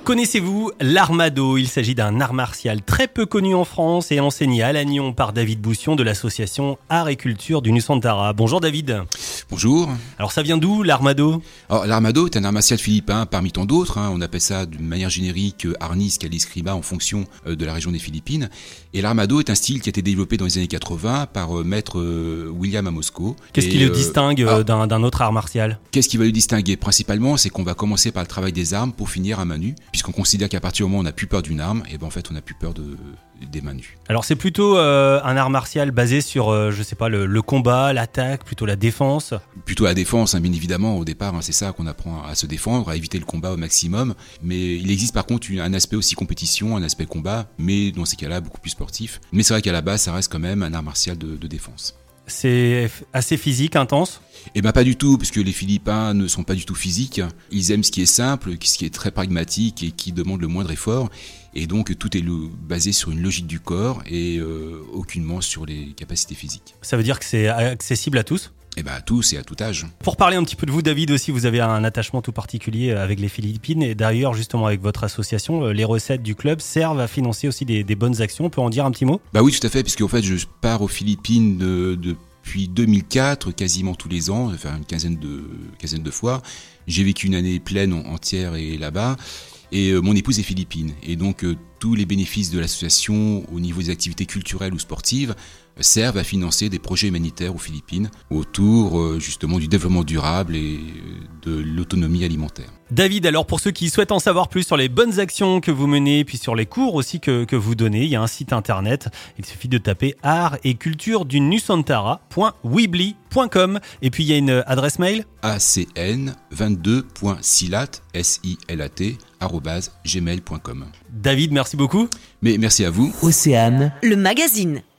Connaissez-vous l'armado ? Il s'agit d'un art martial très peu connu en France et enseigné à Lannion par David Boussion de l'association Art et Culture du Nusantara. Bonjour David. Bonjour. Alors ça vient d'où l'armado ? Alors l'armado est un art martial philippin parmi tant d'autres. On appelle ça d'une manière générique arnis, calis, kriba en fonction de la région des Philippines. Et l'armado est un style qui a été développé dans les années 80 par maître William Amosco. Qu'est-ce qui le distingue d'un autre art martial ? Qu'est-ce qui va le distinguer ? Principalement, c'est qu'on va commencer par le travail des armes pour finir à main nue. Puisqu'on considère qu'à partir du moment où on n'a plus peur d'une arme, et ben en fait on n'a plus peur des mains nues. Alors c'est plutôt un art martial basé sur, le combat, l'attaque, plutôt la défense ? Plutôt la défense, bien évidemment, au départ, c'est ça qu'on apprend à se défendre, à éviter le combat au maximum. Mais il existe par contre un aspect aussi compétition, un aspect combat, mais dans ces cas-là beaucoup plus sportif. Mais c'est vrai qu'à la base, ça reste quand même un art martial de défense. C'est assez physique, intense ? Eh ben pas du tout, puisque les Philippins ne sont pas du tout physiques. Ils aiment ce qui est simple, ce qui est très pragmatique et qui demande le moindre effort. Et donc tout est basé sur une logique du corps et aucunement sur les capacités physiques. Ça veut dire que c'est accessible à tous ? Eh ben à tous et à tout âge. Pour parler un petit peu de vous, David, aussi, vous avez un attachement tout particulier avec les Philippines. Et d'ailleurs, justement, avec votre association, les recettes du club servent à financer aussi des bonnes actions. On peut en dire un petit mot ? Bah oui, tout à fait, puisque en fait, je pars aux Philippines depuis 2004, quasiment tous les ans, enfin une quinzaine de fois. J'ai vécu une année pleine entière là-bas. Et mon épouse est philippine. Et donc, tous les bénéfices de l'association au niveau des activités culturelles ou sportives servent à financer des projets humanitaires aux Philippines autour justement du développement durable et de l'autonomie alimentaire. David, alors pour ceux qui souhaitent en savoir plus sur les bonnes actions que vous menez, puis sur les cours aussi que vous donnez, il y a un site internet. Il suffit de taper art et culture du Nusantara.weebly.com. Et puis il y a une adresse mail acn22.silat@gmail.com. David, merci beaucoup. Mais merci à vous. Océane, le magazine.